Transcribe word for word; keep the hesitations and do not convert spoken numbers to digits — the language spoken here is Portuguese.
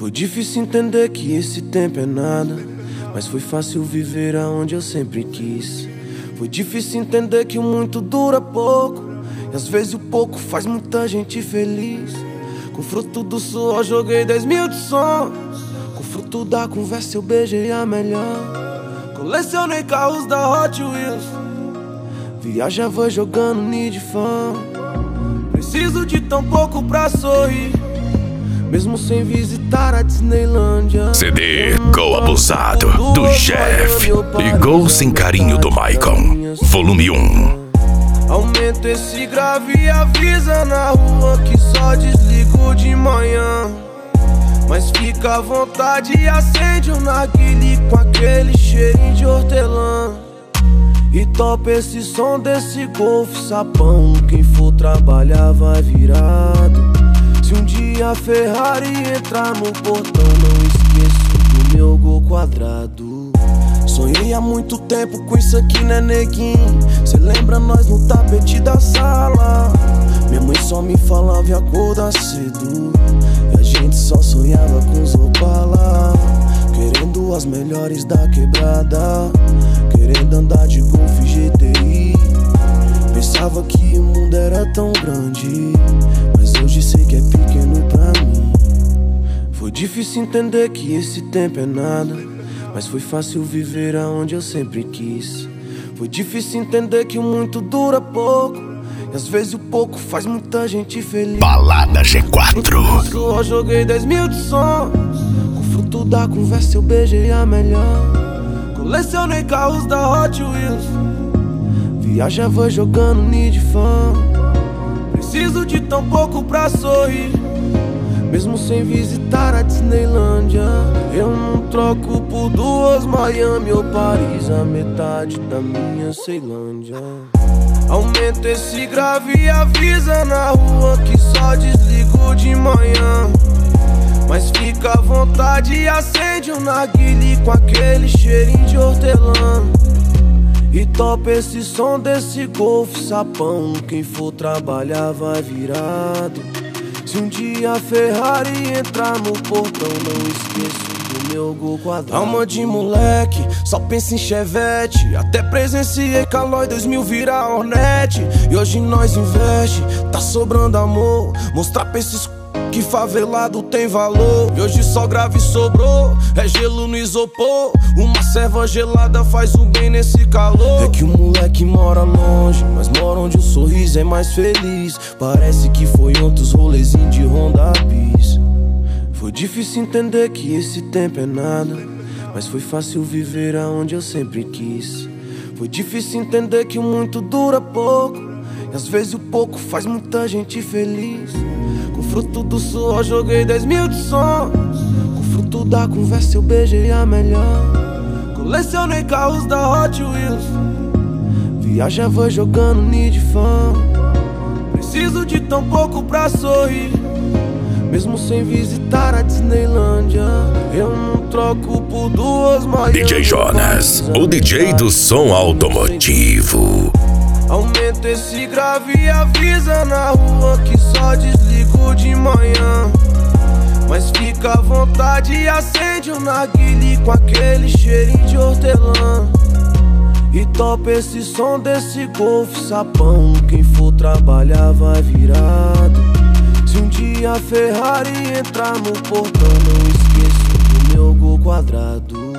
Foi difícil entender que esse tempo é nada, mas foi fácil viver aonde eu sempre quis. Foi difícil entender que o muito dura pouco, e às vezes o pouco faz muita gente feliz. Com o fruto do suor joguei dez mil de sons, com o fruto da conversa eu beijei a melhor. Colecionei carros da Hot Wheels, viajava jogando Need Fan. Preciso de tão pouco pra sorrir, mesmo sem visitar a Disneylândia. C D Gol Abusado do Jeff e Gol Sem Carinho do Maicon, volume um. Aumenta esse grave e avisa na rua que só desligo de manhã. Mas fica à vontade e acende um narguile com aquele cheirinho de hortelã. E topa esse som desse Golf sapão, quem for trabalhar vai virado. Se um dia a Ferrari entrar no portão, não esqueço do meu Gol quadrado. Sonhei há muito tempo com isso aqui, né, neguinho? Cê lembra nós no tapete da sala? Minha mãe só me falava e acordar cedo, e a gente só sonhava com os Opala, querendo as melhores da quebrada, querendo andar de Golf G T I. Pensava que o mundo era tão grande, mas hoje sei que é pequeno pra mim. Foi difícil entender que esse tempo é nada, mas foi fácil viver aonde eu sempre quis. Foi difícil entender que o muito dura pouco, e às vezes o pouco faz muita gente feliz. Balada G quatro. Eu joguei dez mil de sons, com o fruto da conversa eu beijei a melhor. Colecionei carros da Hot Wheels, viajava jogando Need Fan. Preciso de tão pouco pra sorrir, mesmo sem visitar a Disneylândia. Eu não troco por duas Miami ou Paris, a metade da minha Ceilândia. Aumenta esse grave e avisa na rua que só desligo de manhã. Mas fica à vontade e acende um narguile com aquele cheirinho de hortelã. E topa esse som desse Golf sapão, quem for trabalhar vai virado. Se um dia a Ferrari entrar no portão, não esqueço do meu Gol quadrado. Alma de moleque, só pensa em Chevette, até presenciei Calói dois mil virar Hornet. E hoje nós investe, tá sobrando amor, mostrar pra esses que favelado tem valor. E hoje só grave sobrou, é gelo no isopor. Uma serva gelada faz um bem nesse calor. É que o moleque mora longe, mas mora onde o sorriso é mais feliz. Parece que foi ontem os rolezinhos de Honda Bis. Foi difícil entender que esse tempo é nada, mas foi fácil viver aonde eu sempre quis. Foi difícil entender que o muito dura pouco, e às vezes o pouco faz muita gente feliz. Com o fruto do suor joguei dez mil de sons, com o fruto da conversa eu beijei a melhor. Colecionei carros da Hot Wheels, viajava jogando Need Fan. Preciso de tão pouco pra sorrir, mesmo sem visitar a Disneylândia. Eu não troco por duas Miami. D J Jonas, o D J do som automotivo. Aumenta esse grave e avisa na rua que só desligo de manhã. Mas fica à vontade e acende um narguile com aquele cheirinho de hortelã. E topa esse som desse Golf sapão, quem for trabalhar vai virado. Se um dia a Ferrari entrar no portão, não esqueço do meu Gol quadrado.